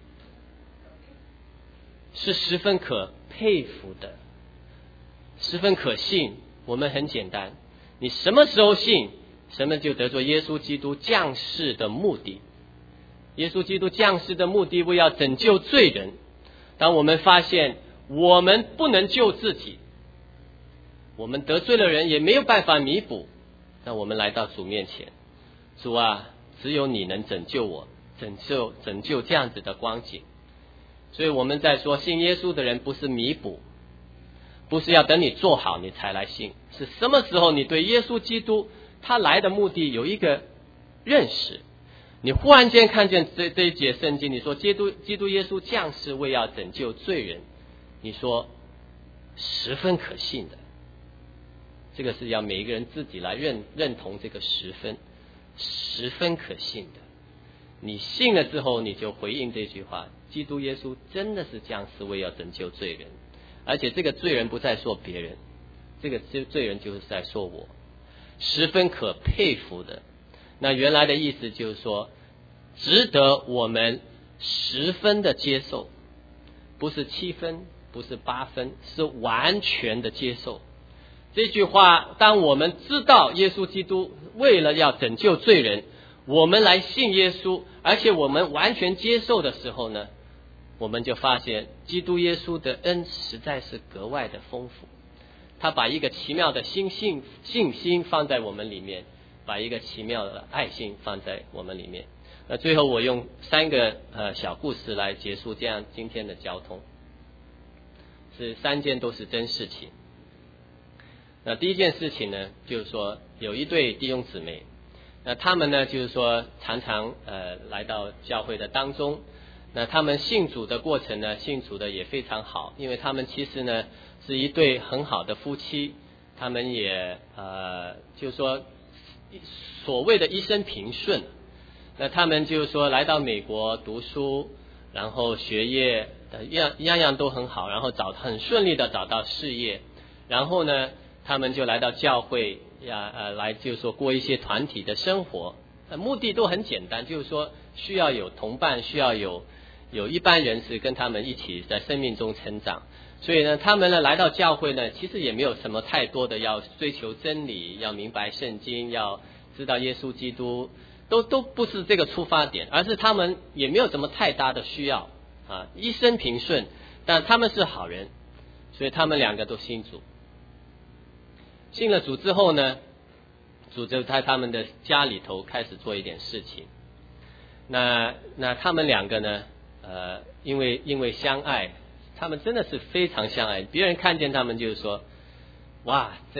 是十分可佩服的，十分可信。我们很简单，你什么时候信，什么就得着耶稣基督降世的目的。耶稣基督降世的目的为要拯救罪人。当我们发现我们不能救自己，我们得罪了人也没有办法弥补，那我们来到主面前，主啊，只有你能拯救我，拯救拯救这样子的光景。所以我们在说，信耶稣的人不是弥补，不是要等你做好你才来信，是什么时候你对耶稣基督他来的目的有一个认识，你忽然间看见这这一节圣经，你说基督基督耶稣降世为要拯救罪人，你说十分可信的。这个是要每一个人自己来认认同这个十分十分可信的。你信了之后，你就回应这句话，基督耶稣真的是降世为要拯救罪人，而且这个罪人不再说别人，这个罪人就是在说我，十分可佩服的。那原来的意思就是说，值得我们十分的接受，不是七分，不是八分，是完全的接受。这句话，当我们知道耶稣基督为了要拯救罪人，我们来信耶稣，而且我们完全接受的时候呢，我们就发现基督耶稣的恩实在是格外的丰富。他把一个奇妙的信心信心放在我们里面，把一个奇妙的爱心放在我们里面。那最后我用三个呃小故事来结束这样今天的交通，是三件都是真事情。那第一件事情呢，就是说有一对弟兄姊妹，那他们呢就是说常常呃来到教会的当中，那他们信主的过程呢，信主的也非常好，因为他们其实呢是一对很好的夫妻，他们也呃就是说所谓的一生平顺。那他们就是说来到美国读书，然后学业样样样都很好，然后找很顺利的找到事业，然后呢他们就来到教会呀呃来就是说过一些团体的生活，目的都很简单，就是说需要有同伴，需要有有一般人士跟他们一起在生命中成长。所以呢他们呢来到教会呢，其实也没有什么太多的要追求真理，要明白圣经，要知道耶稣基督，都都不是这个出发点，而是他们也没有什么太大的需要啊，一生平顺，但他们是好人，所以他们两个都信主。信了主之后呢，主就在他们的家里头开始做一点事情。那那他们两个呢，呃，因为因为相爱，他们真的是非常相爱。别人看见他们就是说，哇，这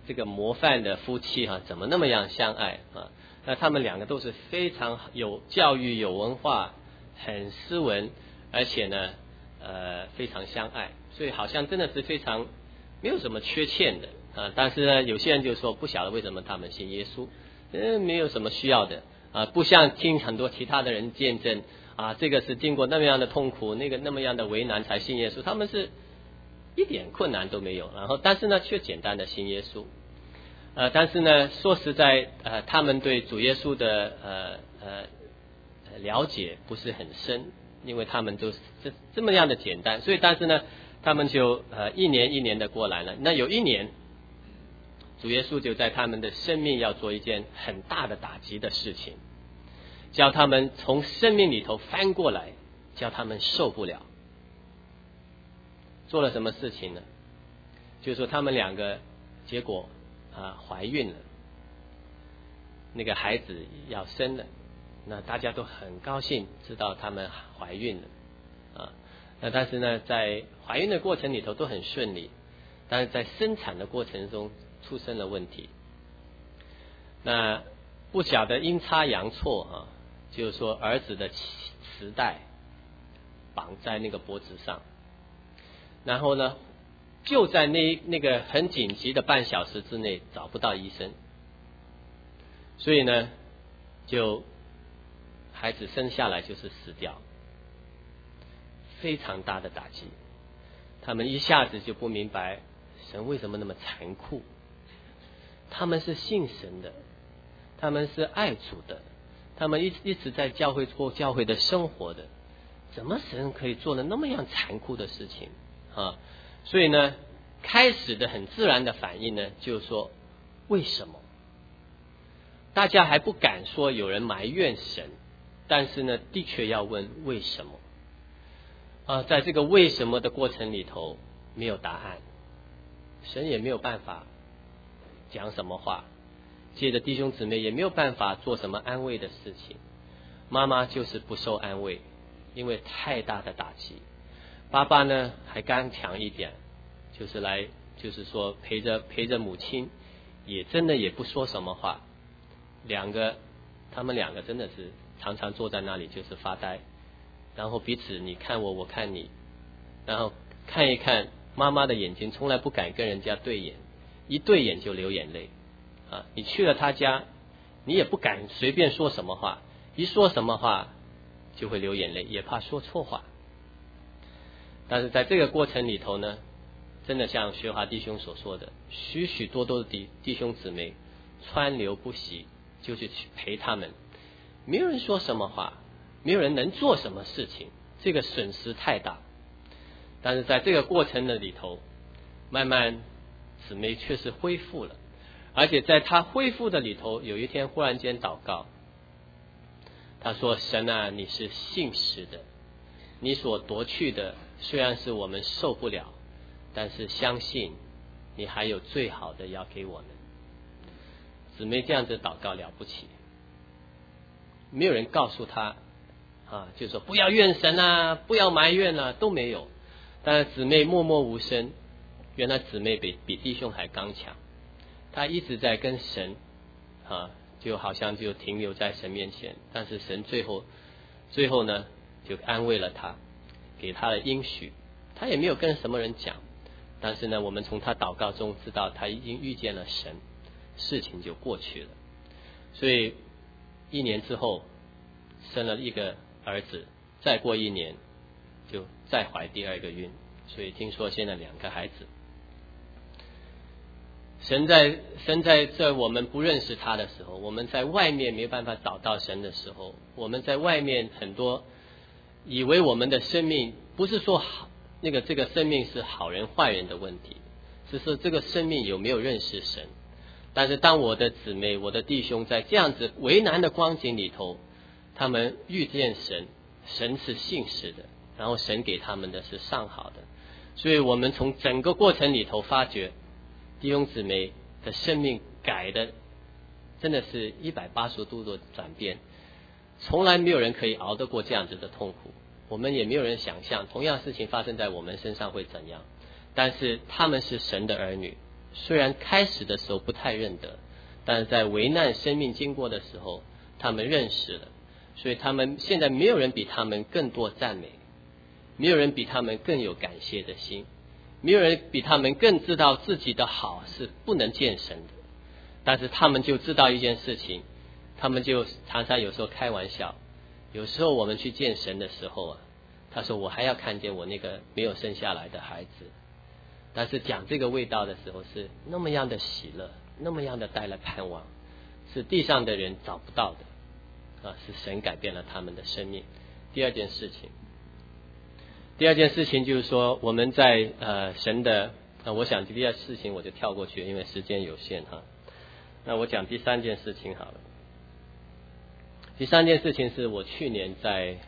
这个模范的夫妻哈、啊，怎么那么样相爱啊？那他们两个都是非常有教育、有文化、很斯文，而且呢，呃，非常相爱，所以好像真的是非常没有什么缺欠的啊。但是呢，有些人就说不晓得为什么他们信耶稣，呃，没有什么需要的啊，不像听很多其他的人见证啊，这个是经过那么样的痛苦，那个那么样的为难才信耶稣，他们是一点困难都没有，然后但是呢，却简单的信耶稣。呃，但是呢，说实在，呃，他们对主耶稣的呃呃了解不是很深，因为他们都是这这么样的简单，所以但是呢，他们就呃一年一年的过来了。那有一年，主耶稣就在他们的生命要做一件很大的打击的事情，叫他们从生命里头翻过来，叫他们受不了。做了什么事情呢？就是说他们两个结果。啊，怀孕了，那个孩子要生了，那大家都很高兴，知道他们怀孕了啊。那但是呢，在怀孕的过程里头都很顺利，但是在生产的过程中出生了问题。那不晓得阴差阳错啊，就是说儿子的脐带绑在那个脖子上，然后呢，就在那那个很紧急的半小时之内找不到医生，所以呢，就孩子生下来就是死掉，非常大的打击。他们一下子就不明白神为什么那么残酷。他们是信神的，他们是爱主的，他们一一直在教会过教会的生活的，怎么神可以做的那么样残酷的事情啊？所以呢，开始的很自然的反应呢，就是说为什么？大家还不敢说有人埋怨神，但是呢，的确要问为什么。啊，在这个为什么的过程里头，没有答案，神也没有办法讲什么话，借着弟兄姊妹也没有办法做什么安慰的事情。妈妈就是不受安慰，因为太大的打击。爸爸呢还刚强一点，就是来就是说陪着陪着母亲，也真的也不说什么话。两个他们两个真的是常常坐在那里就是发呆，然后彼此你看我我看你，然后看一看妈妈的眼睛从来不敢跟人家对眼，一对眼就流眼泪啊！你去了他家，你也不敢随便说什么话，一说什么话就会流眼泪，也怕说错话。但是在这个过程里头呢，真的像学华弟兄所说的，许许多多的弟弟兄姊妹川流不息，就是去陪他们，没有人说什么话，没有人能做什么事情，这个损失太大。但是在这个过程的里头，慢慢姊妹确实恢复了，而且在他恢复的里头，有一天忽然间祷告，他说：神啊，你是信实的，你所夺去的虽然是我们受不了，但是相信你还有最好的要给我们。姊妹这样子祷告了不起，没有人告诉他啊，就说不要怨神啊，不要埋怨啊，都没有。但是姊妹默默无声，原来姊妹比比弟兄还刚强，她一直在跟神啊，就好像就停留在神面前，但是神最后最后呢就安慰了她，给她的应许，她也没有跟什么人讲，但是呢我们从她祷告中知道她已经遇见了神，事情就过去了。所以一年之后生了一个儿子，再过一年就再怀第二个孕，所以听说现在两个孩子。神在神在这我们不认识他的时候，我们在外面没有办法找到神的时候，我们在外面很多以为我们的生命不是说好那个这个生命是好人坏人的问题，只是这个生命有没有认识神。但是当我的姊妹我的弟兄在这样子为难的光景里头，他们遇见神，神是信实的，然后神给他们的是上好的。所以我们从整个过程里头发觉弟兄姊妹的生命改的真的是一百八十度的转变，从来没有人可以熬得过这样子的痛苦，我们也没有人想象同样事情发生在我们身上会怎样。但是他们是神的儿女， 虽然开始的时候不太认得，但是在危难生命经过的时候，他们认识了，所以他们现在没有人比他们更多赞美，没有人比他们更有感谢的心，没有人比他们更知道自己的好是不能见神的，但是他们就知道一件事情，他们就常常有时候开玩笑，有时候我们去见神的时候啊，他说我还要看见我那个没有生下来的孩子，但是讲这个味道的时候是那么样的喜乐，那么样的带来盼望，是地上的人找不到的啊，是神改变了他们的生命。第二件事情，第二件事情就是说我们在呃神的啊，我想第二事情我就跳过去，因为时间有限哈。那我讲第三件事情好了。第三件事情是我去年在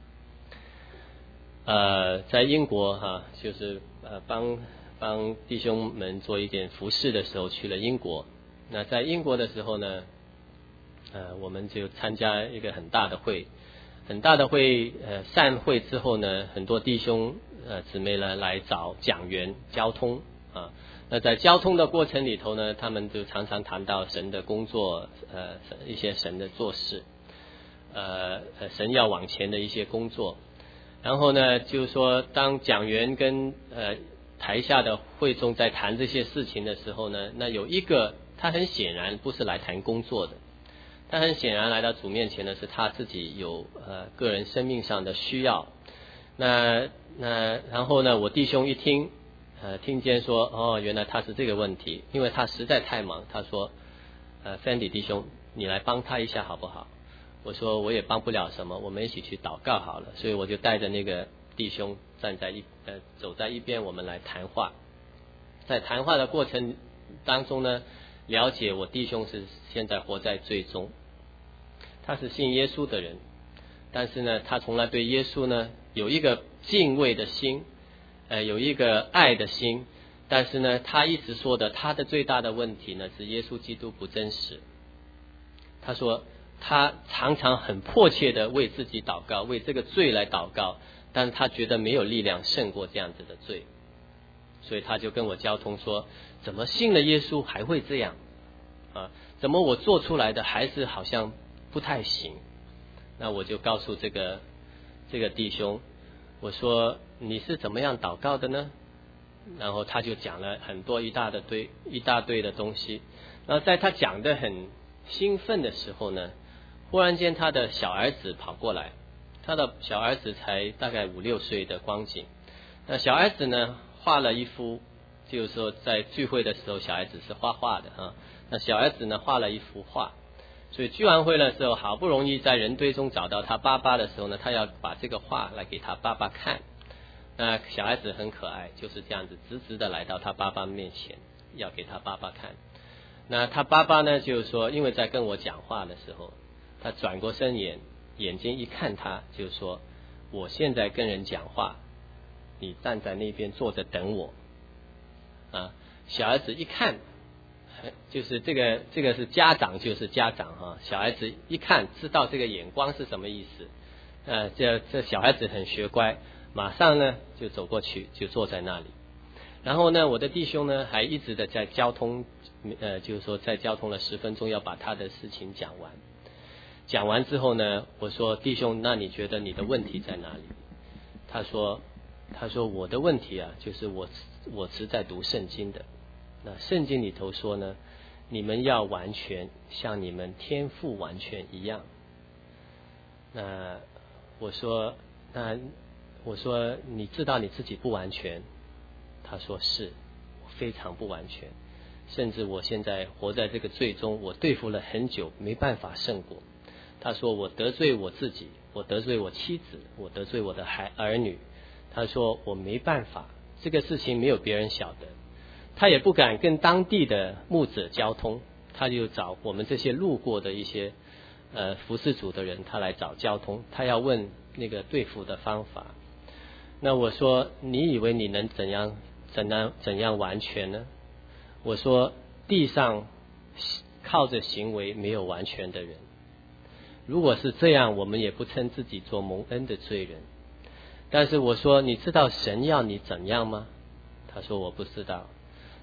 呃在英国哈，就是呃帮帮弟兄们做一点服事的时候去了英国。那在英国的时候呢，呃我们就参加一个很大的会，很大的会呃散会之后呢，很多弟兄呃姊妹呢来找讲员交通啊。那在交通的过程里头呢，他们就常常谈到神的工作，呃一些神的做事，呃神要往前的一些工作。然后呢，就是说当讲员跟呃台下的会众在谈这些事情的时候呢，那有一个他很显然不是来谈工作的，他很显然来到主面前的是他自己有呃个人生命上的需要。那那然后呢，我弟兄一听呃听见说哦原来他是这个问题，因为他实在太忙，他说呃 Fendi 弟兄你来帮他一下好不好？我说我也帮不了什么，我们一起去祷告好了。所以我就带着那个弟兄站在一呃走在一边，我们来谈话。在谈话的过程当中呢，了解我弟兄是现在活在罪中，他是信耶稣的人，但是呢他从来对耶稣呢有一个敬畏的心，呃有一个爱的心，但是呢他一直说的他的最大的问题呢是耶稣基督不真实。他说他常常很迫切的为自己祷告，为这个罪来祷告，但是他觉得没有力量胜过这样子的罪，所以他就跟我交通说，怎么信了耶稣还会这样啊？怎么我做出来的还是好像不太行？那我就告诉这个这个弟兄，我说你是怎么样祷告的呢？然后他就讲了很多一大的堆一大堆的东西。然后在他讲得很兴奋的时候呢，忽然间他的小儿子跑过来，他的小儿子才大概五六岁的光景。那小儿子呢画了一幅，就是说在聚会的时候小孩子是画画的啊。那小儿子呢画了一幅画，所以聚完会的时候好不容易在人堆中找到他爸爸的时候呢，他要把这个画来给他爸爸看。那小孩子很可爱，就是这样子直直的来到他爸爸面前，要给他爸爸看。那他爸爸呢就是说，因为在跟我讲话的时候，他转过身眼，眼睛一看他，就说我现在跟人讲话，你站在那边坐着等我啊。小孩子一看，就是这个这个是家长就是家长哈、啊，小孩子一看知道这个眼光是什么意思，呃，这这小孩子很学乖，马上呢就走过去就坐在那里。然后呢，我的弟兄呢还一直的在交通，呃，就是说在交通了十分钟要把他的事情讲完。讲完之后呢，我说弟兄，那你觉得你的问题在哪里？他说，他说我的问题啊，就是我我是在读圣经的。那圣经里头说呢，你们要完全像你们天父完全一样。那我说，那我说你知道你自己不完全？他说是，我非常不完全，甚至我现在活在这个罪中，我对付了很久，没办法胜过。他说我得罪我自己，我得罪我妻子，我得罪我的孩儿女。他说我没办法，这个事情没有别人晓得。他也不敢跟当地的牧者交通，他就找我们这些路过的一些呃服事主的人，他来找交通，他要问那个对付的方法。那我说你以为你能怎样怎样怎样完全呢？我说地上靠着行为没有完全的人，如果是这样，我们也不称自己做蒙恩的罪人。但是我说你知道神要你怎样吗？他说我不知道。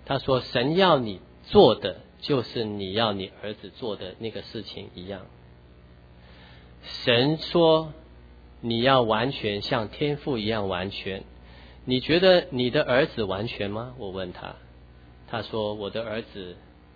他说神要你做的就是你要你儿子做的那个事情一样。神说你要完全像天父一样完全，你觉得你的儿子完全吗？我问他，他说我的儿子，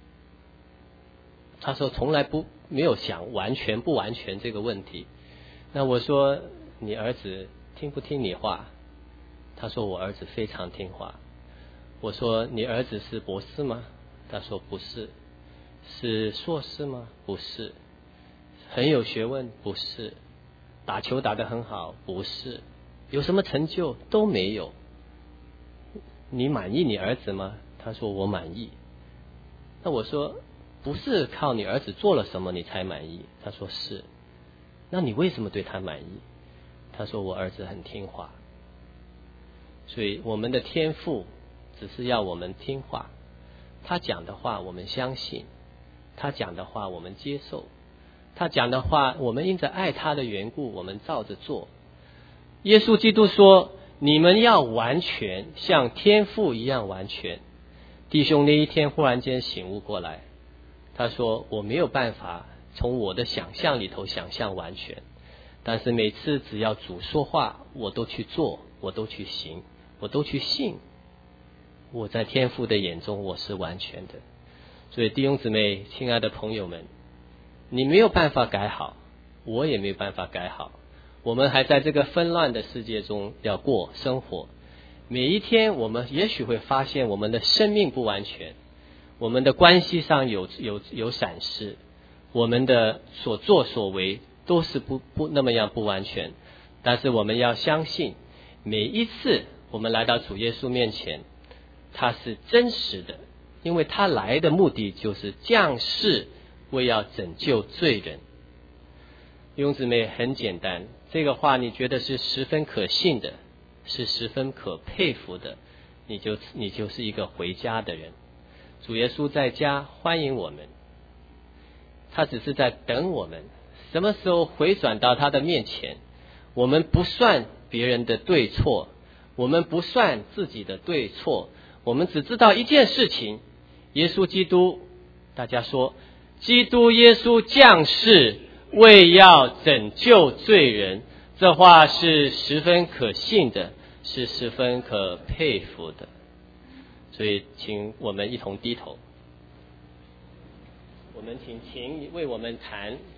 他说从来不没有想完全不完全这个问题。那我说你儿子听不听你话？他说我儿子非常听话。我说你儿子是博士吗？他说不是。是硕士吗？不是。很有学问？不是。打球打得很好？不是。有什么成就？都没有。你满意你儿子吗？他说我满意。那我说不是靠你儿子做了什么你才满意？他说是。那你为什么对他满意？他说我儿子很听话。所以我们的天父只是要我们听话，他讲的话我们相信，他讲的话我们接受，他讲的话我们因着爱他的缘故我们照着做。耶稣基督说你们要完全像天父一样完全。弟兄那一天忽然间醒悟过来，他说我没有办法从我的想象里头想象完全，但是每次只要主说话我都去做，我都去行，我都去信，我在天父的眼中我是完全的。所以弟兄姊妹亲爱的朋友们，你没有办法改好，我也没有办法改好，我们还在这个纷乱的世界中要过生活。每一天我们也许会发现我们的生命不完全，我们的关系上有有有闪失，我们的所作所为都是不不那么样不完全。但是我们要相信每一次我们来到主耶稣面前，他是真实的，因为他来的目的就是降世为要拯救罪人。弟兄姊妹很简单，这个话你觉得是十分可信的，是十分可佩服的，你就你就是一个回家的人。主耶稣在家欢迎我们，他只是在等我们什么时候回转到他的面前。我们不算别人的对错，我们不算自己的对错，我们只知道一件事情，耶稣基督，大家说基督耶稣降世为要拯救罪人，这话是十分可信的，是十分可佩服的。所以请我们一同低头，我们请琴为我们弹